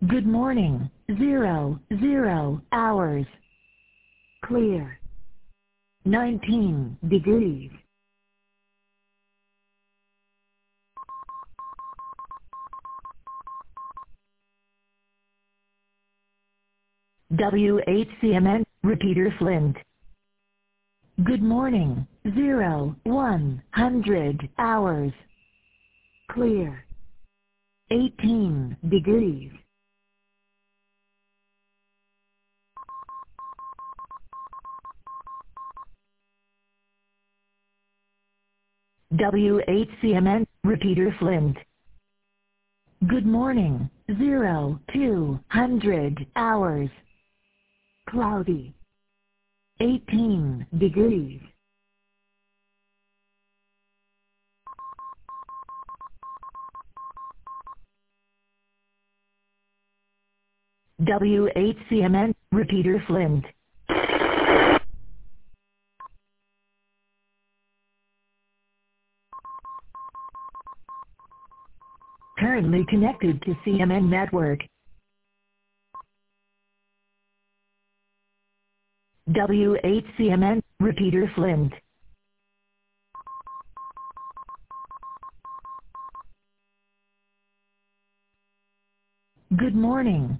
Good morning. 00 hours. Clear. 19 degrees. WHCMN, Repeater Flint. Good morning. 100 hours. Clear. 18 degrees. WHCMN, Repeater Flint. Good morning. 200 hours. Cloudy. 18 degrees. WHCMN, Repeater Flint. Currently connected to CMN network. WHCMN, Repeater Flint. Good morning.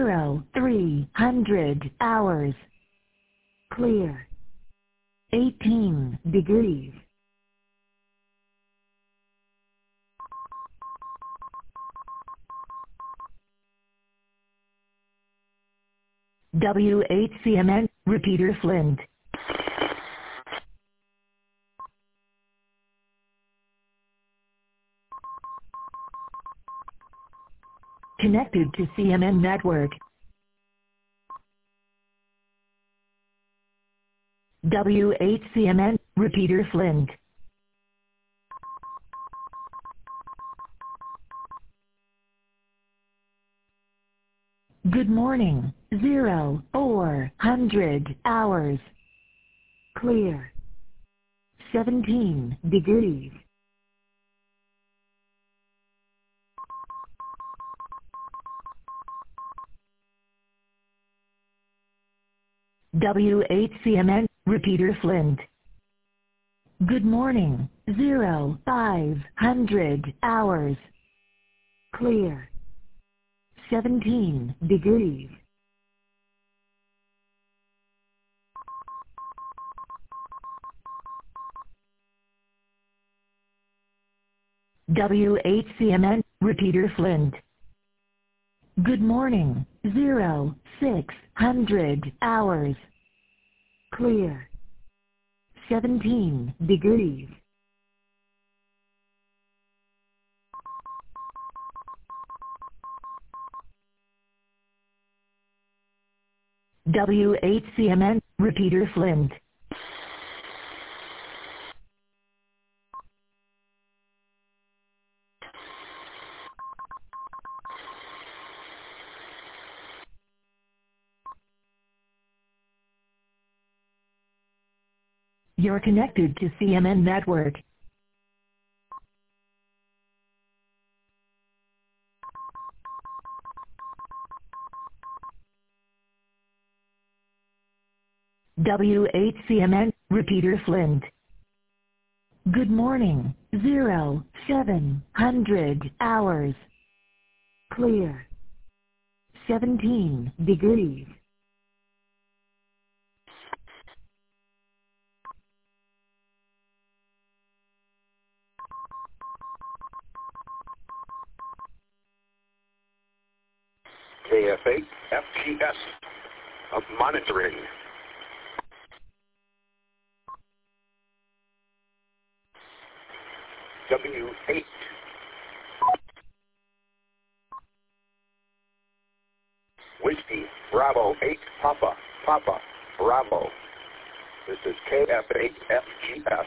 300 hours. Clear. 18 degrees. WHCMN, Repeater Flint. Connected to CMN network. WHCMN, Repeater Flint. Good morning. 400 hours. Clear. 17 degrees. WHCMN, Repeater Flint. Good morning. 500 hours. Clear. 17 degrees. WHCMN, Repeater Flint. Good morning. 600 hours. Clear. 17 degrees. WHCMN, Repeater Flint. You're connected to CMN network. WHCMN, Repeater Flint. Good morning. 700 hours. Clear. 17 degrees. KFA FGS of monitoring. W8. Whiskey Bravo 8 Papa Bravo. This is KF8 FGS.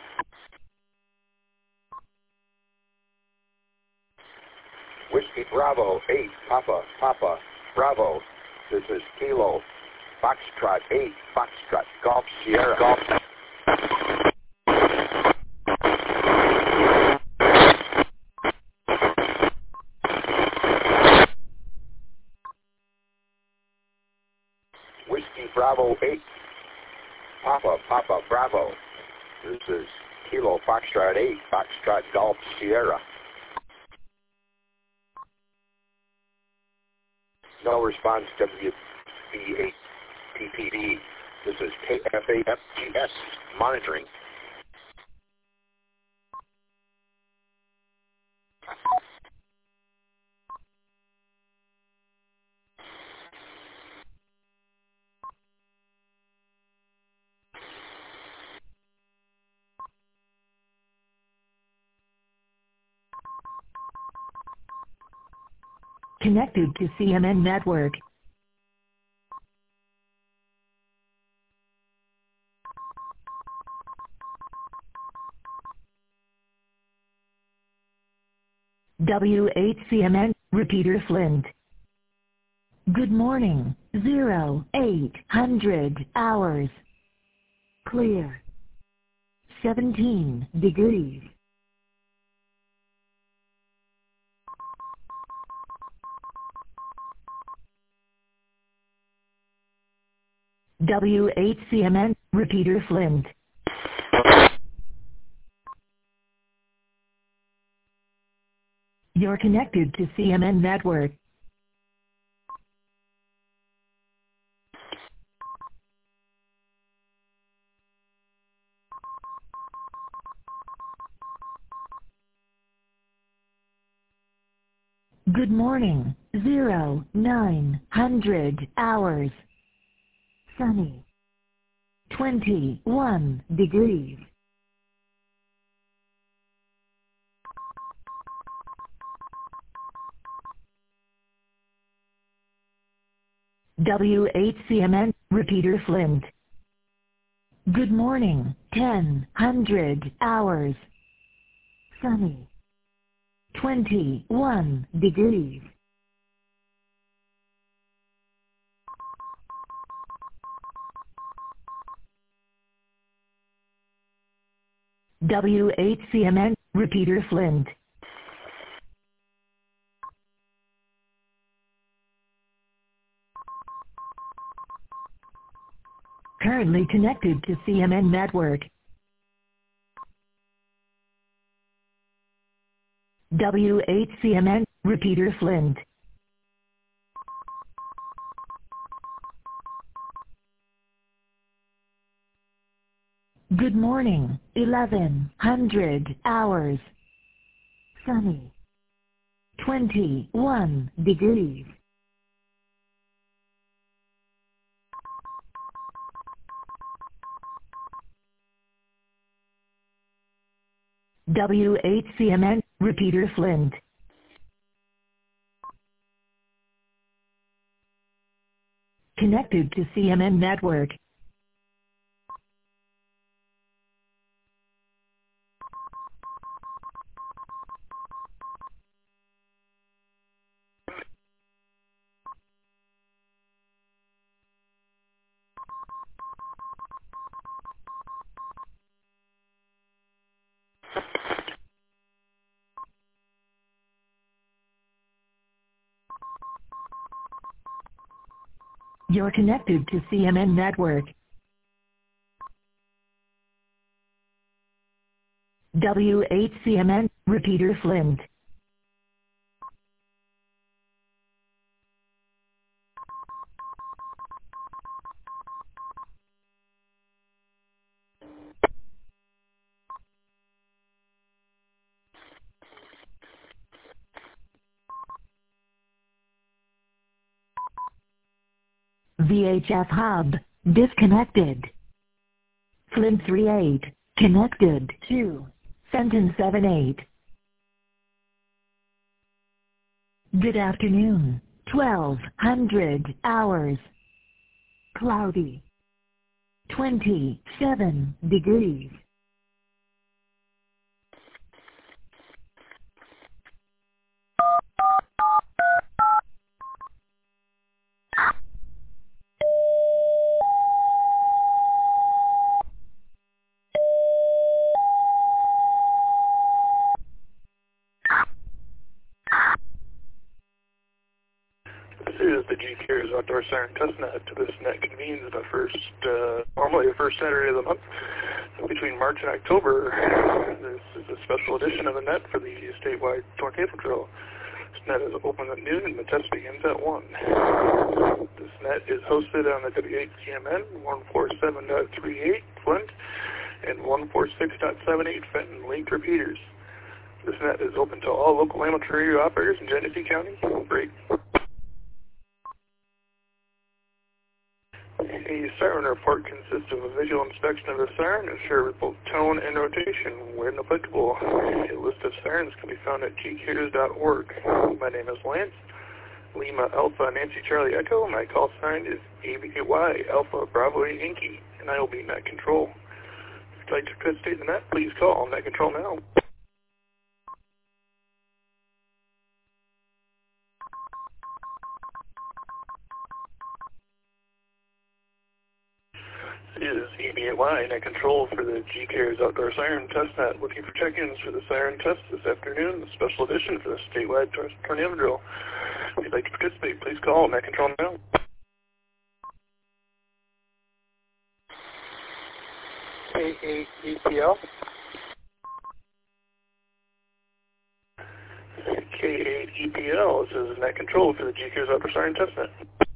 Whiskey Bravo 8 Papa Bravo. This is Kilo Foxtrot 8 Foxtrot Golf Sierra Golf. Bravo 8, Papa, Papa, Bravo. This is Kilo Foxtrot 8, Foxtrot Golf Sierra. No response, WB8 PPD. This is KFAFGS monitoring. Connected to CMN Network. W8CMN, repeater Flint. Good morning, 0800 hours. Clear. 17 degrees. W8CMN, repeater Flint. You're connected to CMN Network. Good morning, 0900 hours. Sunny. 21 degrees. W8CMN, repeater Flint. Good morning, 1000 hours. Sunny. 21 degrees. W8CMN, repeater Flint. Currently connected to CMN Network. W8CMN, repeater Flint. Good morning, 1100 hours. Sunny. 21 degrees. W8CMN, repeater Flint. Connected to CMN Network. You're connected to CMN Network. W8CMN, repeater Flint. VHF hub, disconnected. Flint 38, connected to Fenton 78. Good afternoon, 1200 hours. Cloudy. 27 degrees. is the GCARES Outdoor Siren Testnet. This net convenes normally the first Saturday of the month between March and October. This is a special edition of the net for the statewide tornado drill. This net is open at noon and the test begins at 1. This net is hosted on the W8CMN 147.38 Flint and 146.78 Fenton linked repeaters. This net is open to all local amateur radio operators in Genesee County. Break. A siren report consists of a visual inspection of the siren and shared with both tone and rotation when applicable. A list of sirens can be found at gcares.org. My name is Lance, Lima Alpha Nancy Charlie Echo. My call sign is ABY Alpha Bravo Yankee, and I will be net control. If you'd like to participate in the net, please call net control now. Is EBAY net control for the GCARES Outdoor Siren Testnet, looking for check-ins for the siren test this afternoon, the special edition for the statewide tornado drill. If you'd like to participate, please call net control now. K8EPL. K8EPL, this is net control for the GCARES Outdoor Siren Testnet.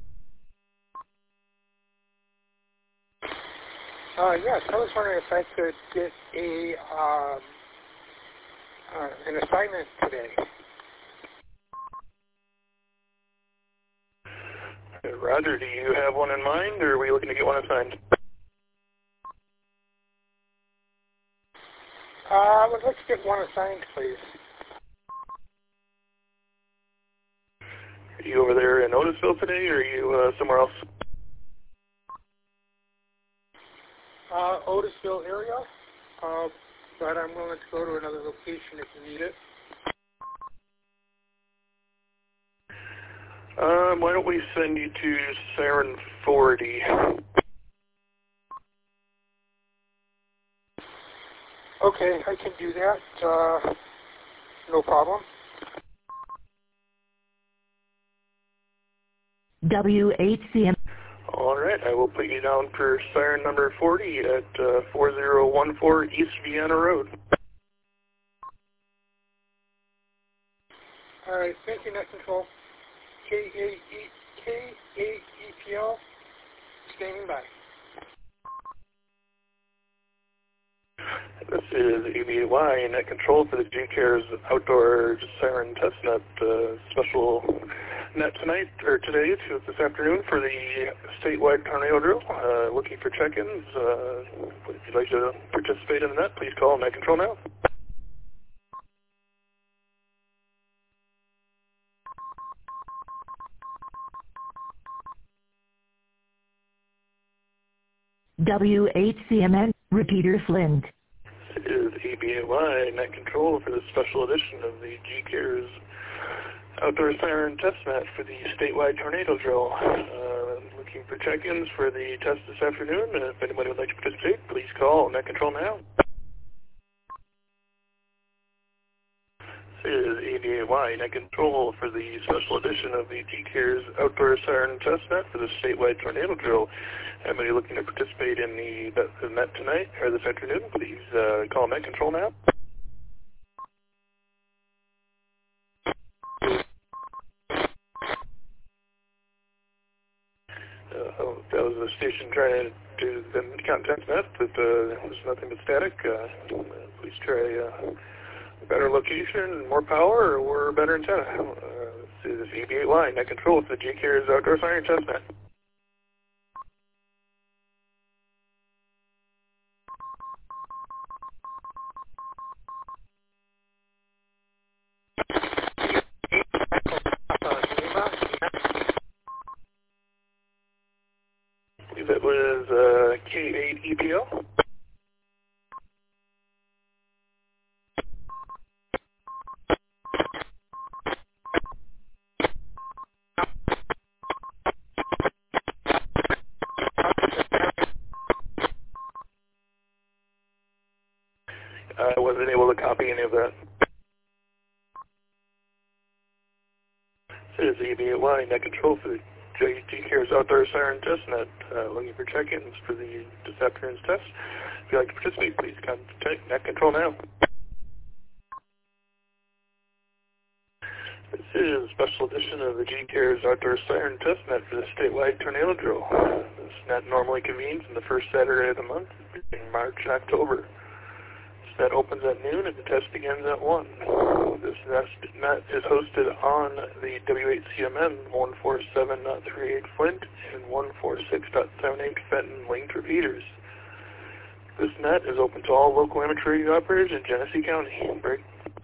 Yes, I was wondering if I could get an assignment today. Roger, do you have one in mind, or are we looking to get one assigned? I would like to get one assigned, please. Are you over there in Otisville today, or are you somewhere else? Otisville area, but I'm willing to go to another location if you need it. Why don't we send you to Siren 40? Okay, I can do that. No problem. W8CM. All right, I will put you down for siren number 40 at 4014 East Vienna Road. All right, thank you, net control. K8EPL, standing by. This is ABY net control for the GCARES Outdoor Siren Testnet special net tonight, or today, this afternoon, for the statewide tornado drill. Looking for check-ins. If you'd like to participate in the net, please call net control now. W8CMN, repeater Flint. This is ABY net control for the special edition of the GCARES Outdoor Siren Testnet for the statewide tornado drill. Looking for check-ins for the test this afternoon. If anybody would like to participate, please call net control now. This is ABY net control for the special edition of the GCARES Outdoor Siren Testnet for the statewide tornado drill. Anybody looking to participate in the net tonight or this afternoon, please call net control now. That was the station trying to do the contact net, but there was nothing but static. Please try a better location, more power, or better antenna. This is EB8 line, net control for the GCARES Outdoor Siren Testnet. That was K8EPL. I wasn't able to copy any of that. This is EBA ABAY net control for the GCares Outdoor Siren Testnet. Looking for check-ins for this afternoon's test. If you'd like to participate, please contact net control now. This is a special edition of the GCares Outdoor Siren Testnet for the statewide tornado drill. This net normally convenes on the first Saturday of the month between March and October. This net opens at noon and the test begins at 1. This net is hosted on the W8CMN 147.38 Flint and 146.78 Fenton linked repeaters. This net is open to all local amateur radio operators in Genesee County. Break.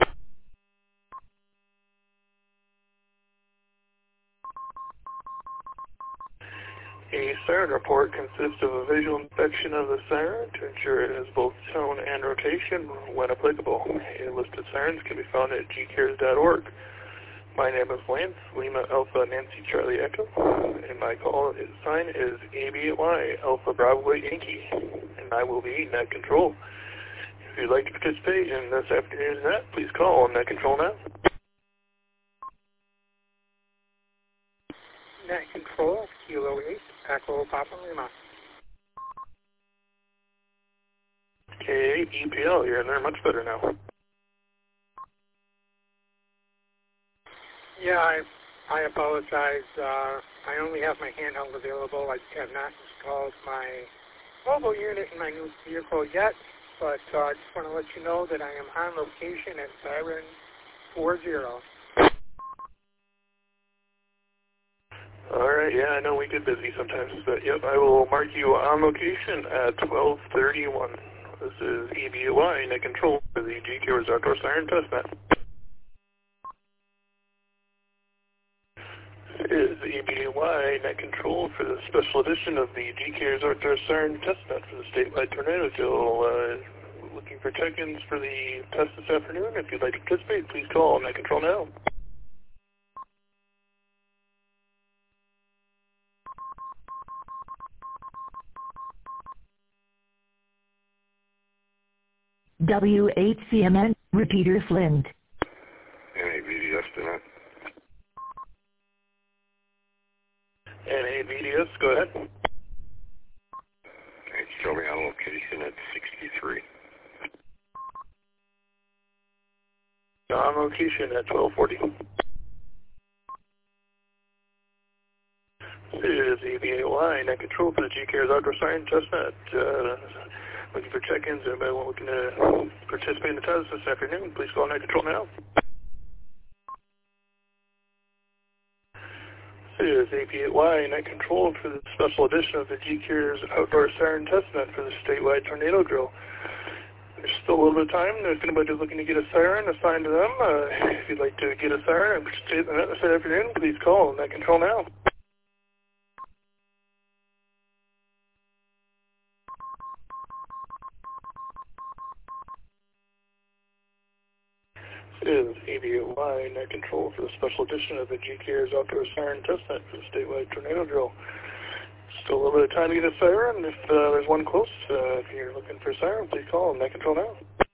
A siren report consists of a visual inspection of the siren to ensure it has both tone and rotation when applicable. A list of sirens can be found at gcares.org. My name is Lance, Lima Alpha Nancy Charlie Echo, and my call sign is ABY Alpha Bravo Yankee, and I will be net control. If you'd like to participate in this afternoon's net, please call net control now. Net control, Kilo 8, Echo Papa Lima. Okay, EPL, you're in there much better now. Yeah, I apologize. I only have my handheld available. I have not installed my mobile unit in my new vehicle yet, but I just want to let you know that I am on location at Siren 40. Alright, yeah, I know we get busy sometimes, but yep, I will mark you on location at 12:31. This is EBY net control for the GCares Outdoor Siren Testnet. This is EBY net control for the special edition of the GCares Outdoor Siren Testnet for the statewide tornado drill. Looking for check-ins for the test this afternoon. If you'd like to participate, please call net control now. W8CMN, repeater Flint. NAVDS tonight. NAVDS, go ahead. It's showing me on location at 63. On location at 12:40. This is EBAY net control for the GCares Outdoor Siren Testnet. Looking for check-ins. Anybody looking to participate in the test this afternoon, please call net control now. This is APY net control for the special edition of the GCares Outdoor Siren Testnet for the statewide tornado drill. There's still a little bit of time. If anybody's looking to get a siren assigned to them, if you'd like to get a siren and participate in the net this afternoon, please call net control now. Is ABY net control for the special edition of the GCares Outdoor Siren Testnet for the statewide tornado drill. Still a little bit of time to get a siren. If there's one close, if you're looking for a siren, please call net control now.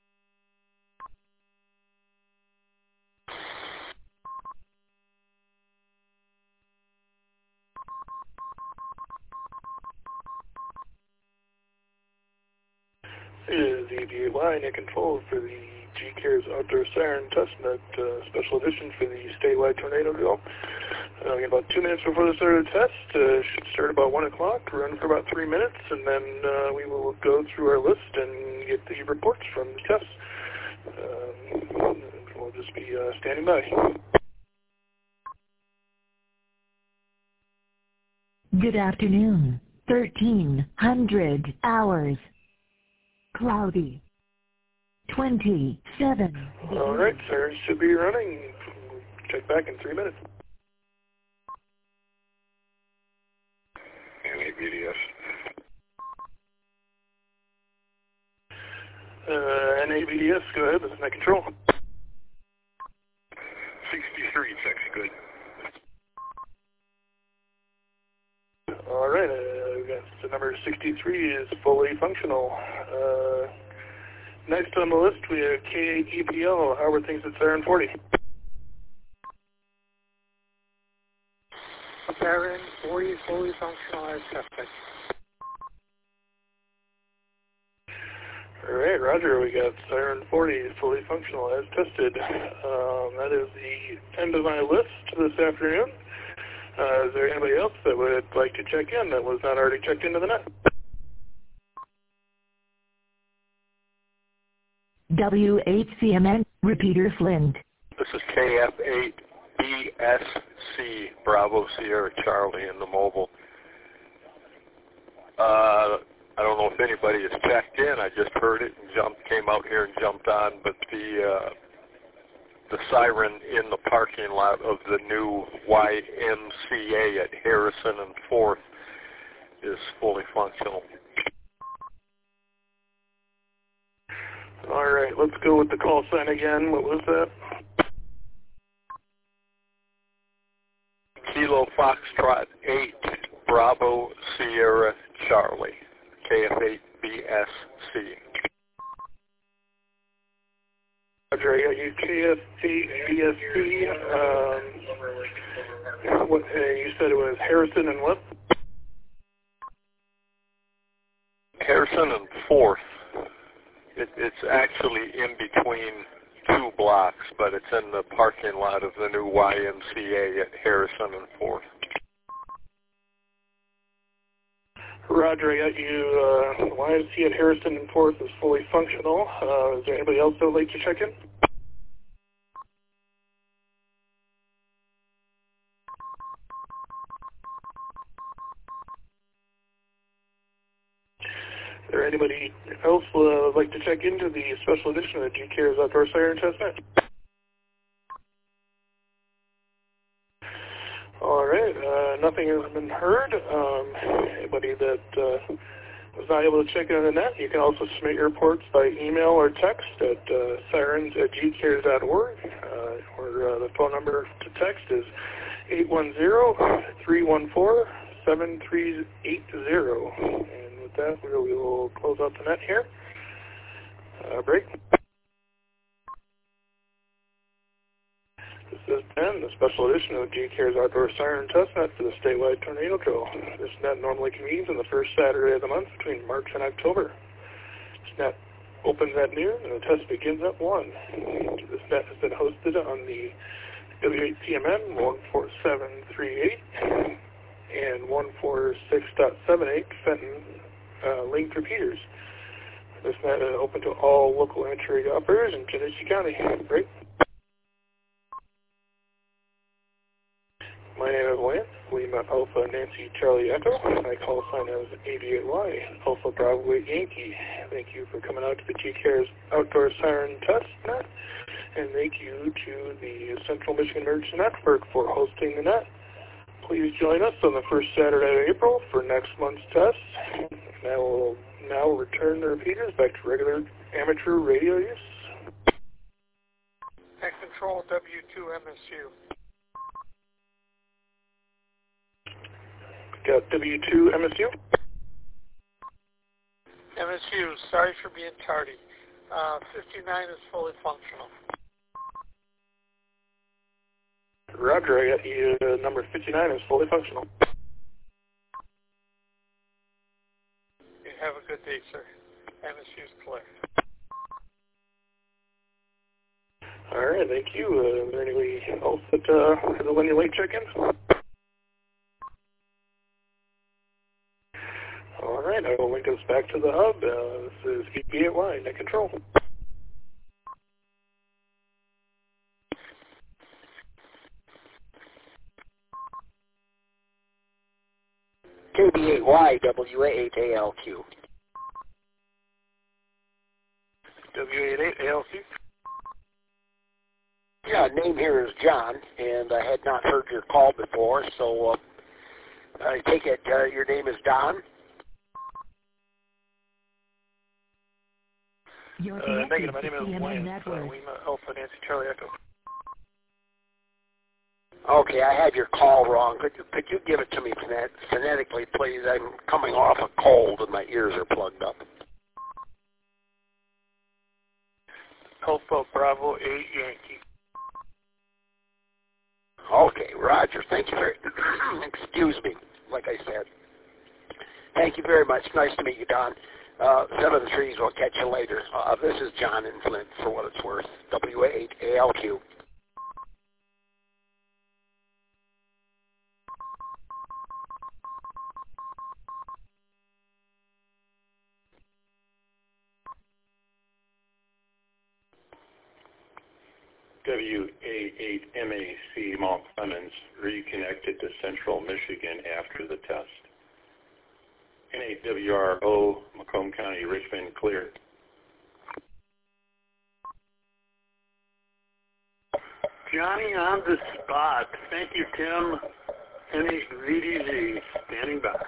Is ABY net control for the GCares Outdoor Siren Testnet special edition for the statewide tornado drill. About 2 minutes before the start of the test, should start about 1 o'clock, run for about 3 minutes, and then we will go through our list and get the reports from the test. We'll just be standing by. Good afternoon. 1300 hours. Cloudy. 27. All right, sir, should be running. Check back in 3 minutes. NAVDS. NAVDS, go ahead. This is net control. 63 checks good. All right, the number 63 is fully functional. Next on the list, we have K8EPL. How are things at Siren 40? Siren 40 is fully functional as tested. All right, Roger. We got Siren 40 fully functional as tested. That is the end of my list this afternoon. Is there anybody else that would like to check in that was not already checked into the net? W8CMN, repeater Flint. This is KF8BSC, Bravo Sierra Charlie in the mobile. I don't know if anybody has checked in. I just heard it and came out here and jumped on, but the siren in the parking lot of the new YMCA at Harrison and 4th is fully functional. All right, let's go with the call sign again. What was that? Kilo Foxtrot 8, Bravo Sierra Charlie, KF8BSC. Roger, I got you KF8BSC. What, you said it was Harrison and what? Harrison and 4th. It's actually in between two blocks, but it's in the parking lot of the new YMCA at Harrison and 4th. Roger, I got you. YMCA at Harrison and 4th is fully functional. Is there anybody else that would like to check in? Is there anybody else would like to check into the special edition of the GCares Outdoor Siren Testnet? All right, nothing has been heard. Anybody that was not able to check in on the net, you can also submit your reports by email or text at sirens@gcares.org, or the phone number to text is 810-314-7380. And with that, we will close out the net here. Break. This has been the special edition of GCares Outdoor Siren Testnet for the statewide tornado drill. This net normally convenes on the first Saturday of the month between March and October. This net opens at noon and the test begins at 1. This net has been hosted on the W8CMN 14738 and 146.78 Fenton linked repeaters. This net is open to all local amateur radio operators in Genesee County. Break. My name is Lance, Lima Alpha Nancy Charlie Echo. My call sign is 88Y, Alpha Bravo 8 Yankee. Thank you for coming out to the GCares Outdoor Siren Testnet, and thank you to the Central Michigan Emergency Network for hosting the net. Please join us on the first Saturday of April for next month's test. And I will now return the repeaters back to regular amateur radio use. Net control W2MSU. Got W2 MSU. MSU, sorry for being tardy. 59 is fully functional. Roger, I got you. Number 59 is fully functional. You have a good day, sir. MSU is clear. All right, thank you. Is there anybody else that has a Lenny Lake check-in? All right, I will link us back to the hub. This is EB8Y, net control. KB8Y, WA8ALQ. W88ALQ. Yeah, name here is John, and I had not heard your call before, so I take it your name is Don? Negative, my name is Lance, Lima Alpha Nancy Charlie Echo. Okay, I had your call wrong. Could you give it to me phonetically, please? I'm coming off a cold and my ears are plugged up. Alpha Bravo 8 Yankee. Okay, Roger. Thank you Excuse me, like I said. Thank you very much. Nice to meet you, Don. Son of the Trees, we'll catch you later. This is John in Flint, for what it's worth. W8ALQ. WA8MAC Mount Clemens reconnected to Central Michigan after the test. N8WRO Macomb County, Richmond, clear. Johnny on the spot. Thank you, Tim. N8VDZ, standing by.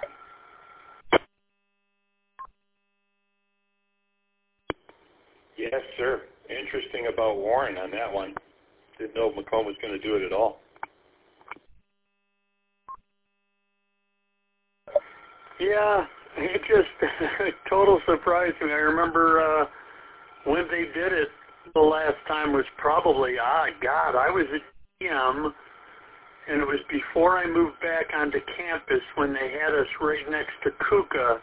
Yes, sir. Interesting about Warren on that one. Didn't know Macomb was going to do it at all. Yeah, it just total surprised me. I remember when they did it the last time was probably, I was at TM, and it was before I moved back onto campus when they had us right next to KUKA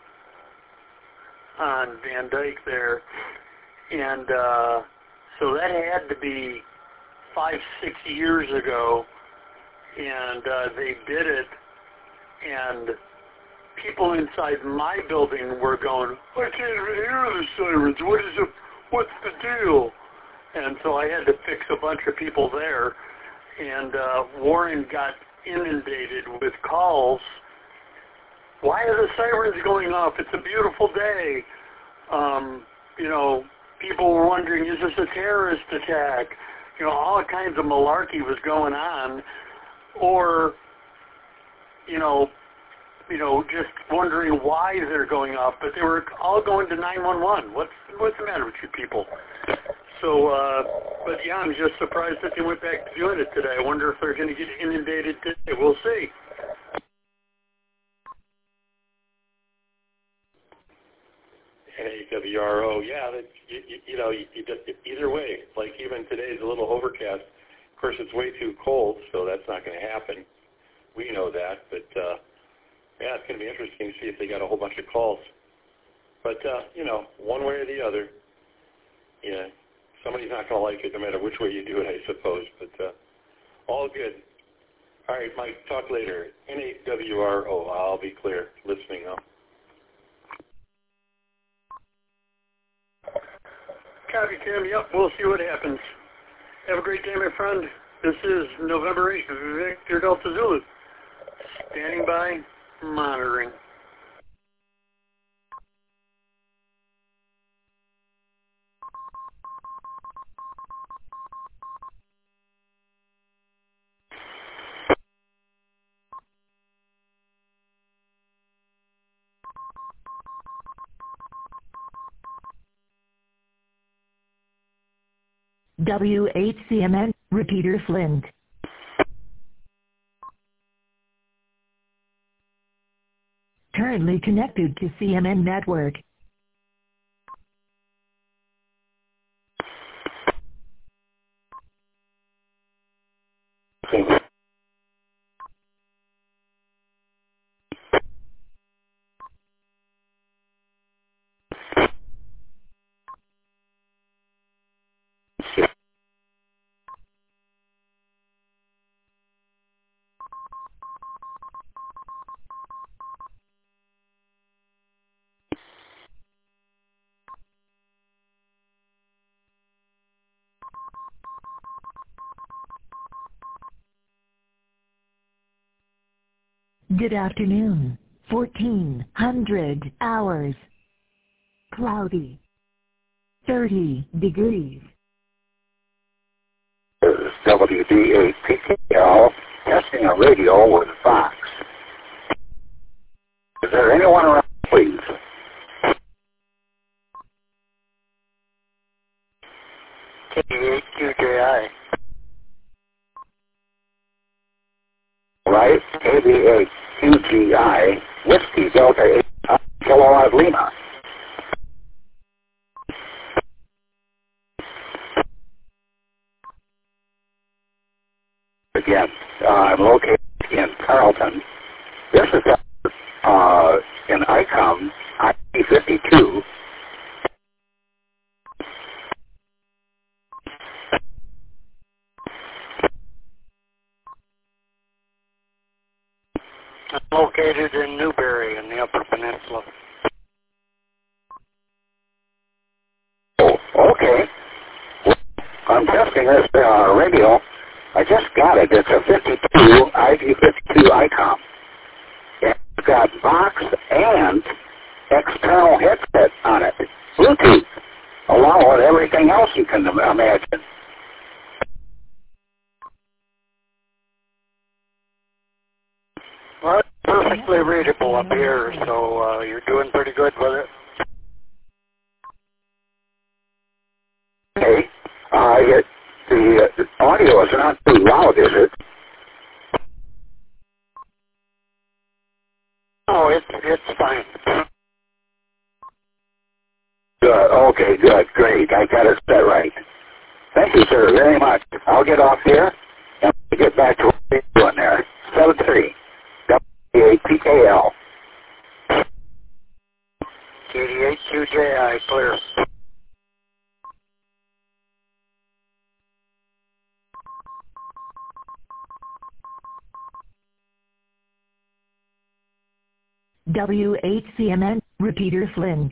on Van Dyke there. And so that had to be 5-6 years ago, and they did it, and people inside my building were going, I can't even hear the sirens. What's the deal? And so I had to fix a bunch of people there, and Warren got inundated with calls. Why are the sirens going off? It's a beautiful day. People were wondering, is this a terrorist attack? All kinds of malarkey was going on, or, just wondering why they're going off. But they were all going to 911. What's the matter with you people? So, but yeah, I'm just surprised that they went back to doing it today. I wonder if they're going to get inundated today. We'll see. NAWRO, yeah, either way, like even today's a little overcast. Of course, it's way too cold, so that's not going to happen. We know that, but yeah, it's going to be interesting to see if they got a whole bunch of calls. But, one way or the other, yeah, somebody's not going to like it no matter which way you do it, I suppose, but all good. All right, Mike, talk later. NAWRO, I'll be clear, listening now. Copy, Tim. Yep, we'll see what happens. Have a great day, my friend. This is November 8th, Victor Delta Zulu. Standing by, monitoring. W8CMN, repeater Flint. Currently connected to CMN network. Good afternoon. 1400 hours. Cloudy. 30 degrees. This is WD8PTL testing a radio with Fox. Is there anyone around, please? KV8QJI. Right, KV8QGI, Whiskey Delta 8, Kilowatt Lima. Again, I'm located in Carlton. This is in ICOM IP52. Located in Newberry in the Upper Peninsula. Oh, okay. Well, I'm testing this radio. I just got it. It's a 52 IP52 ICOM. It's got box and external headset on it. Bluetooth, along with everything else you can imagine. Well, it's perfectly readable up here, so you're doing pretty good with it. Okay. The audio is not too loud, is it? Oh, it's fine. Good. Okay, good. Great. I got it set right. Thank you, sir, very much. I'll get off here and get back to what you're doing there. 7-3. WAPKL. KDH2JI, clear. WHCMN, repeater Flint.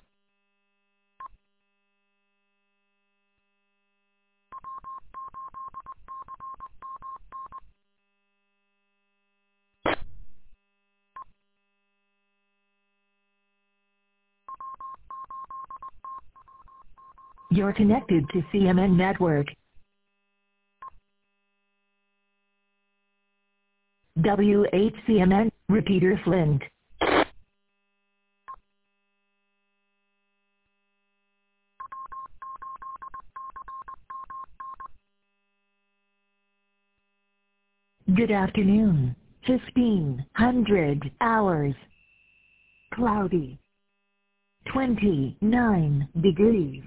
You're connected to CMN Network. WHCMN, repeater Flint. Good afternoon. 1500 hours. Cloudy. 29 degrees.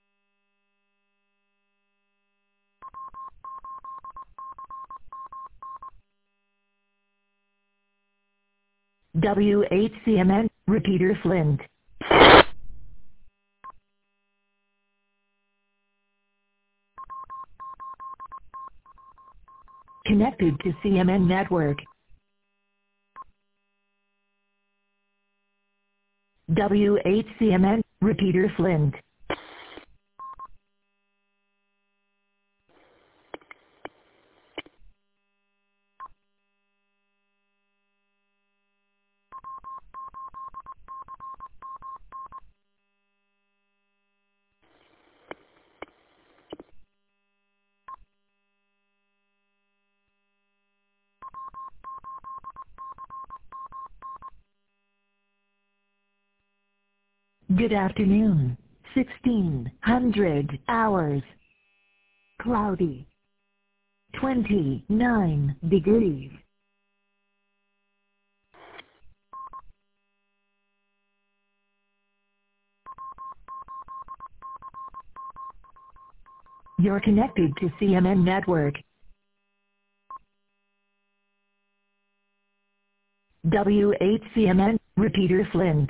WHCMN, repeater Flint. Connected to CMN Network. WHCMN, repeater Flint. Good afternoon. 1600 hours. Cloudy. 29 degrees. You're connected to CMN Network. WHCMN, repeater Flint.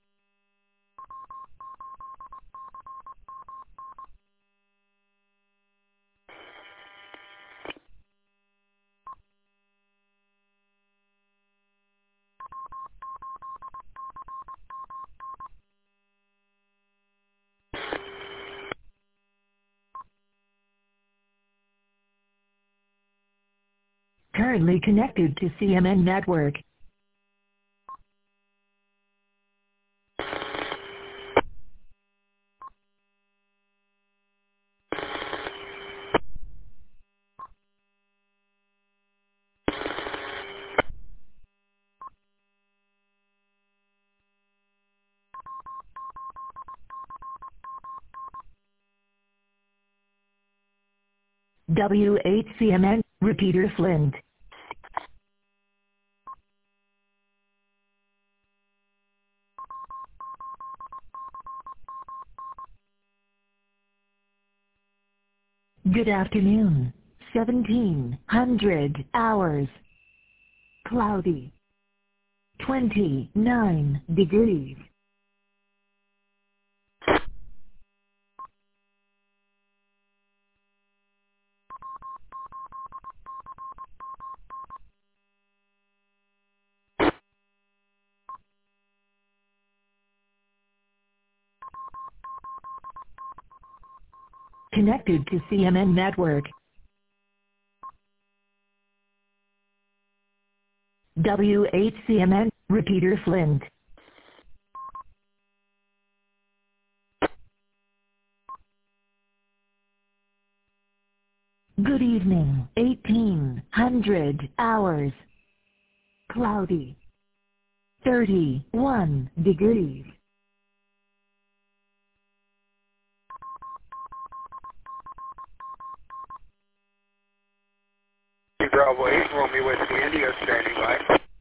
Currently connected to CMN Network. WHCMN, repeater Flint. Good afternoon. 1700 hours. cloudy, 29 degrees. Connected to CMN Network. W8CMN, repeater Flint. Good evening, 1800 hours. Cloudy, 31 degrees. Bravo 8, Romeo Whiskey India, standing by.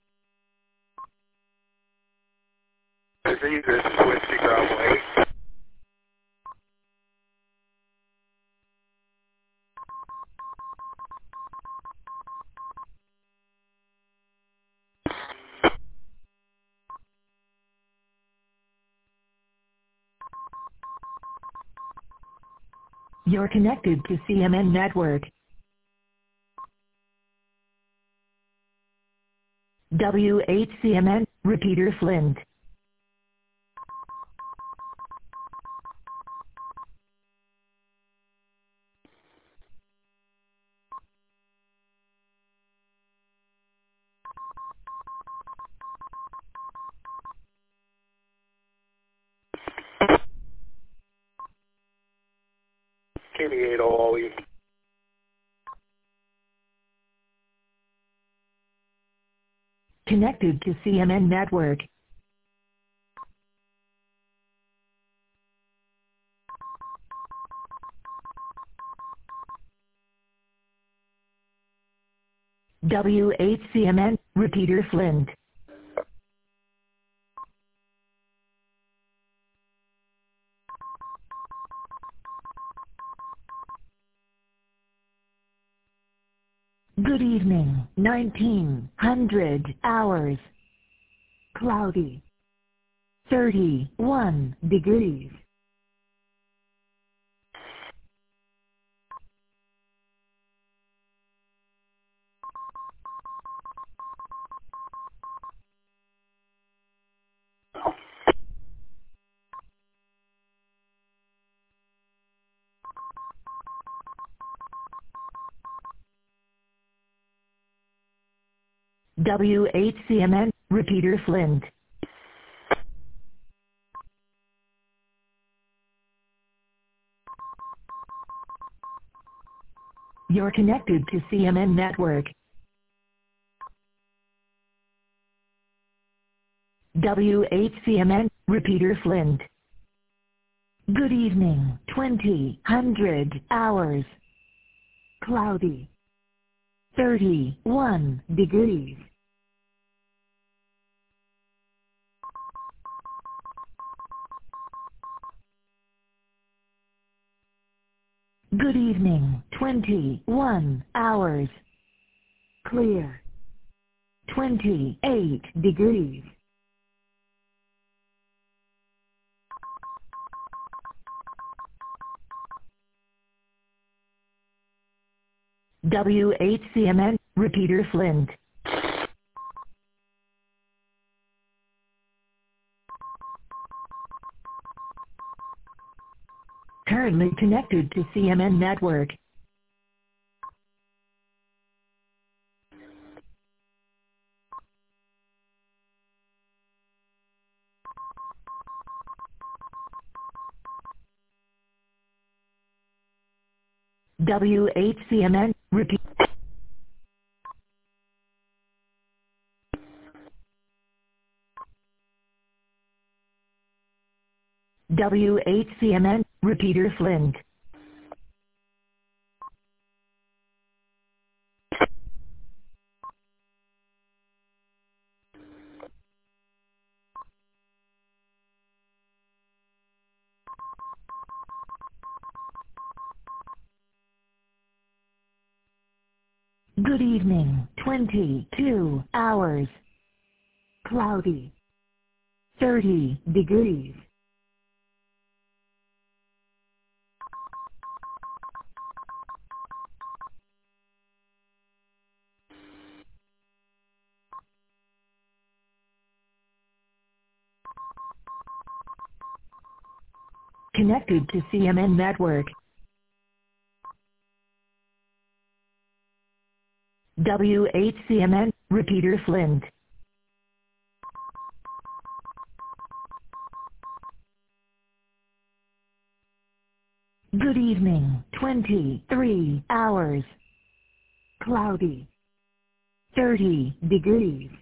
This is Whiskey Bravo 8. You're connected to CMN Network. W8CMN, repeater Flint. KB8 OOE. Connected to CMN Network. W8CMN, repeater Flint. Good evening, 1900 hours. Cloudy, 31 degrees. W8CMN, repeater Flint. You're connected to CMN Network. W8CMN, repeater Flint. Good evening, 2000 hours. Cloudy, 31 degrees. Good evening, 21 hours. Clear, 28 degrees. W8CMN, repeater Flint. Currently connected to CMN Network. W8CMN, repeat. W8CMN, repeater Flint. Good evening, 22 hours. Cloudy. 30 degrees. Connected to CMN Network. WHCMN, Repeater Flint. Good evening, 23 hours. Cloudy. 30 degrees.